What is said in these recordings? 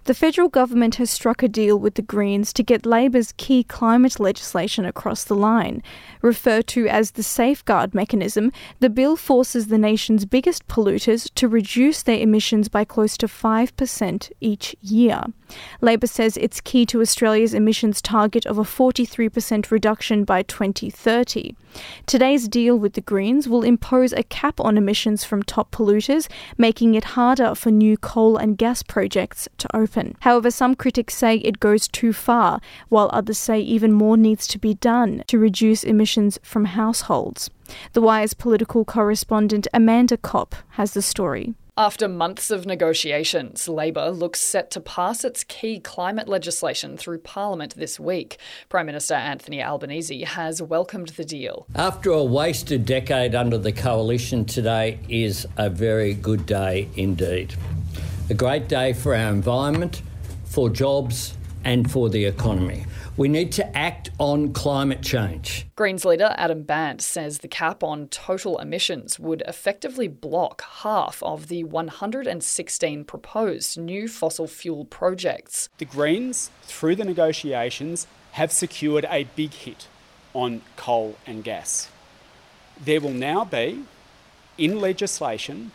The federal government has struck a deal with the Greens to get Labor's key climate legislation across the line. Referred to as the Safeguard Mechanism, the bill forces the nation's biggest polluters to reduce their emissions by close to 5% each year. Labor says it's key to Australia's emissions target of a 43% reduction by 2030. Today's deal with the Greens will impose a cap on emissions from top polluters, making it harder for new coal and gas projects to open. However, some critics say it goes too far, while others say even more needs to be done to reduce emissions from households. The Wire's political correspondent Amanda Kopp has the story. After months of negotiations, Labor looks set to pass its key climate legislation through Parliament this week. Prime Minister Anthony Albanese has welcomed the deal. After a wasted decade under the coalition, today is a very good day indeed. A great day for our environment, for jobs and for the economy. We need to act on climate change. Greens leader Adam Bandt says the cap on total emissions would effectively block half of the 116 proposed new fossil fuel projects. The Greens, through the negotiations, have secured a big hit on coal and gas. There will now be, in legislation,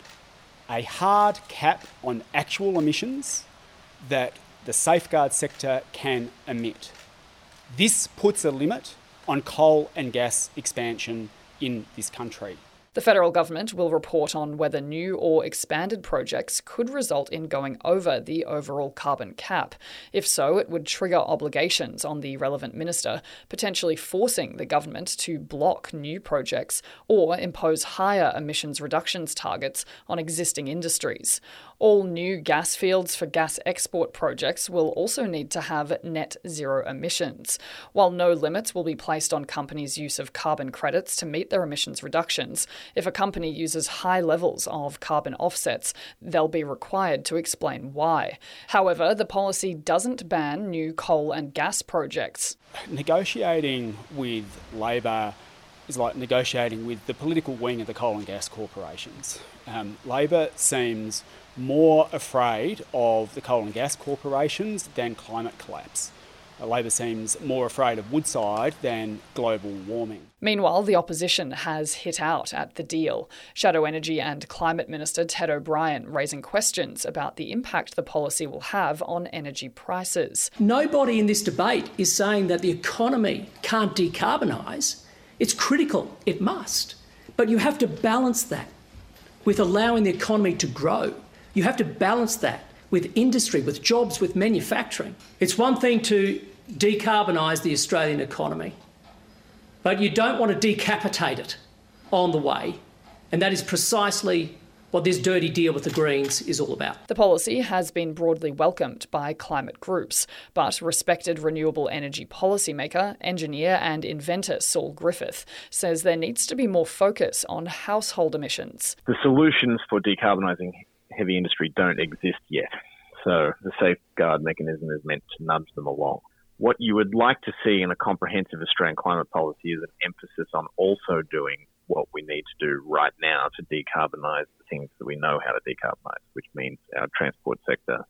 a hard cap on actual emissions that the safeguard sector can emit. This puts a limit on coal and gas expansion in this country. The federal government will report on whether new or expanded projects could result in going over the overall carbon cap. If so, it would trigger obligations on the relevant minister, potentially forcing the government to block new projects or impose higher emissions reductions targets on existing industries. All new gas fields for gas export projects will also need to have net zero emissions. While no limits will be placed on companies' use of carbon credits to meet their emissions reductions, if a company uses high levels of carbon offsets, they'll be required to explain why. However, the policy doesn't ban new coal and gas projects. Negotiating with Labor is like negotiating with the political wing of the coal and gas corporations. Labor seems more afraid of the coal and gas corporations than climate collapse. Labor seems more afraid of Woodside than global warming. Meanwhile, the opposition has hit out at the deal. Shadow Energy and Climate Minister Ted O'Brien raising questions about the impact the policy will have on energy prices. Nobody in this debate is saying that the economy can't decarbonise. It's critical, it must. But you have to balance that with allowing the economy to grow. You have to balance that with industry, with jobs, with manufacturing. It's one thing to decarbonise the Australian economy, but you don't want to decapitate it on the way. And that is precisely what this dirty deal with the Greens is all about. The policy has been broadly welcomed by climate groups, but respected renewable energy policymaker, engineer and inventor Saul Griffith says there needs to be more focus on household emissions. The solutions for decarbonising heavy industry don't exist yet, so the safeguard mechanism is meant to nudge them along. What you would like to see in a comprehensive Australian climate policy is an emphasis on also doing what we need to do right now to decarbonise the things that we know how to decarbonise, which means our transport sector,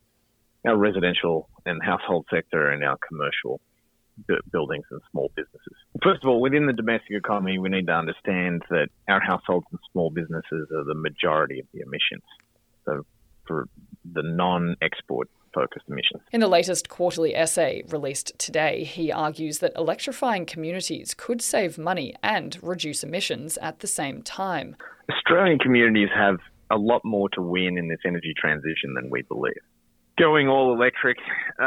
our residential and household sector, and our commercial buildings and small businesses. First of all, within the domestic economy, we need to understand that our households and small businesses are the majority of the emissions. So for the non-export focused emissions. In the latest quarterly essay released today, he argues that electrifying communities could save money and reduce emissions at the same time. Australian communities have a lot more to win in this energy transition than we believe. Going all electric,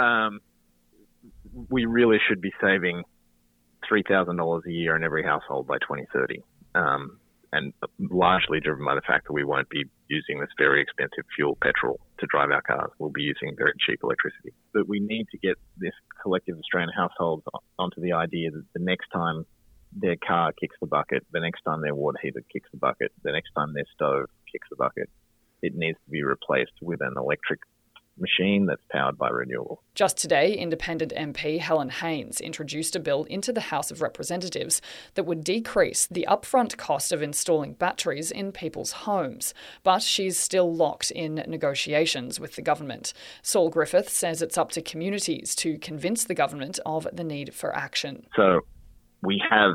we really should be saving $3,000 a year in every household by 2030. And largely driven by the fact that we won't be using this very expensive fuel, petrol, to drive our cars. We'll be using very cheap electricity. But we need to get this collective Australian households onto the idea that the next time their car kicks the bucket, the next time their water heater kicks the bucket, the next time their stove kicks the bucket, it needs to be replaced with an electric machine that's powered by renewable. Just today, independent MP Helen Haines introduced a bill into the House of Representatives that would decrease the upfront cost of installing batteries in people's homes. But she's still locked in negotiations with the government. Saul Griffith says it's up to communities to convince the government of the need for action. So we have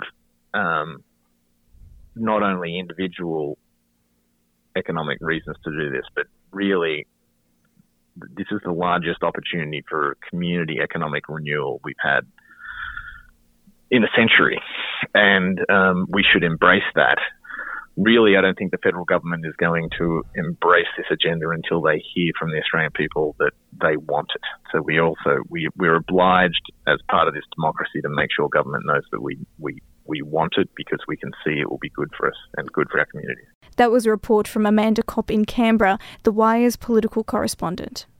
not only individual economic reasons to do this, but really this is the largest opportunity for community economic renewal we've had in a century, and we should embrace that. Really, I don't think the federal government is going to embrace this agenda until they hear from the Australian people that they want it. So we're obliged as part of this democracy to make sure government knows that we want it, because we can see it will be good for us and good for our community. That was a report from Amanda Kopp in Canberra, The Wire's political correspondent.